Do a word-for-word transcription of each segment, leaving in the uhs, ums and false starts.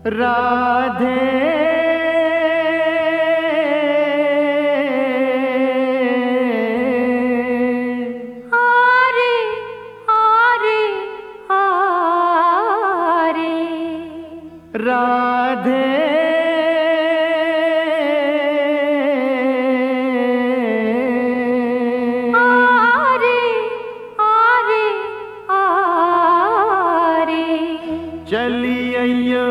राधे आरे आरे आरे राधे आरे आरे आरे चली अयो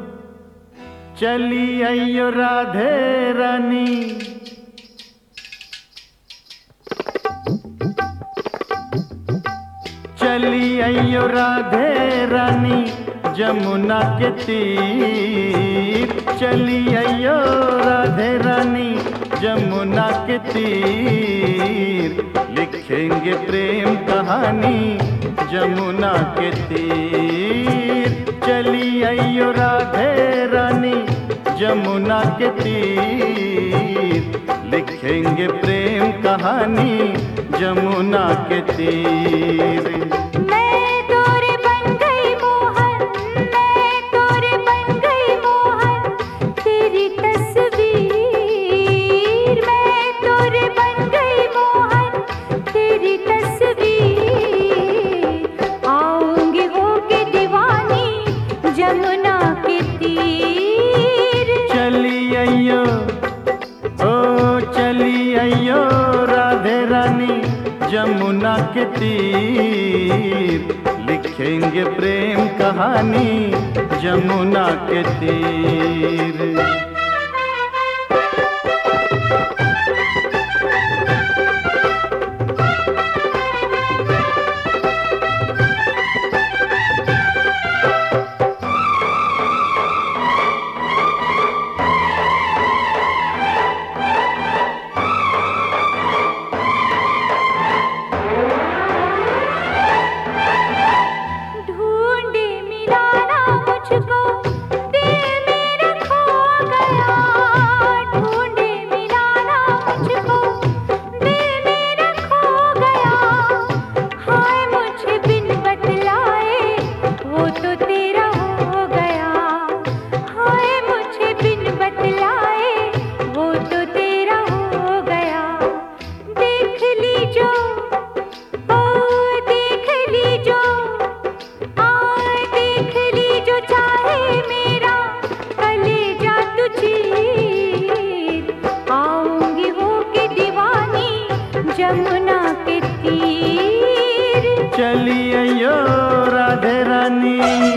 चली अयो राधे रानी चली अयो राधे रानी जमुना के तीर चली अयो राधे रानी जमुना के तीर लिखेंगे प्रेम कहानी जमुना के तीर चली अयो राधे रानी जमुना के तीर लिखेंगे प्रेम कहानी जमुना के तीर मैं तोरे बन गई मोहन मैं तोरे बन गई मोहन तेरी तस्वीर मैं तोरे बन गई मोहन तेरी तस्वीर आऊंगी होके दीवानी जमुना के तीर चली अयो ओ चली अयो राधे रानी जमुना के तीर लिखेंगे प्रेम कहानी जमुना के तीर ढूंढे मिलाना मुझको दिल मेरा खो गया ढूंढे मिलाना मुझको दिल मेरा खो गया हाय मुझे बिन बतलाए वो तो तेरा हो गया हाय मुझे बिन बतलाए वो तो तेरा हो गया देख लीजो ओ देख लीजो आए देख लीजो चाहे मेरा कलेजा तू चीर आऊंगी होके दीवानी जमुना के तीर चली अयो राधे रानी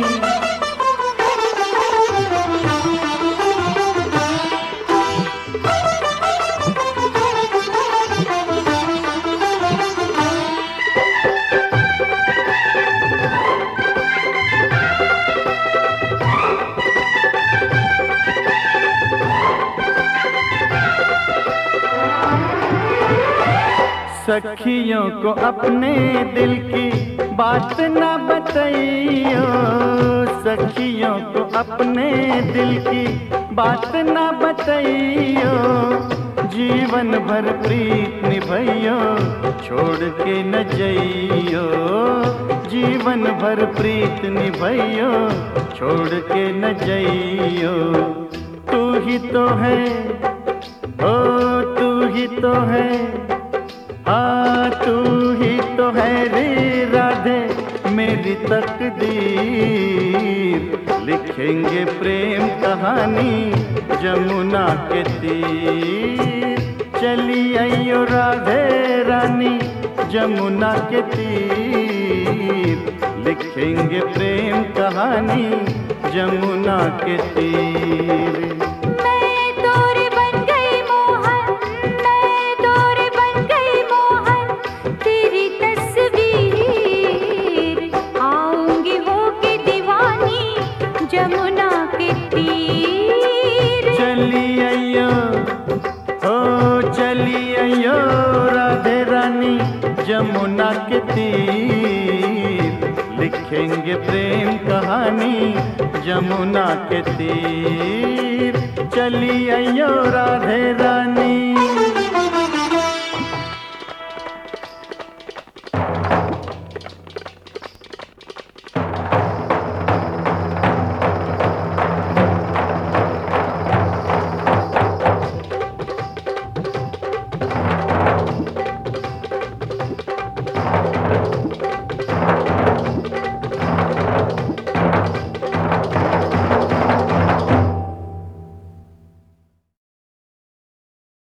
सखियों को अपने दिल की बात ना बताइयो सखियों को अपने दिल की बात ना बताइयो जीवन भर प्रीत निभइयो छोड़ के न जइयो जीवन भर प्रीत निभइयो छोड़ के न जइयो तू ही तो है ओ तू ही तो है हाँ तू ही तो है रे राधे मेरी तकदीर लिखेंगे प्रेम कहानी जमुना के तीर चली अयो राधे रानी जमुना के तीर लिखेंगे प्रेम कहानी जमुना के तीर मैं तोरे बन गई मोहन मैं तोरे बन गई मोहन तेरी तस्वीर आऊंगी होके दीवानी जमुना के तीर चली अयो ओ चली अयो राधे रानी जमुना के तीर लिखेंगे प्रेम कहानी जमुना के तीर चली अयो राधे रानी।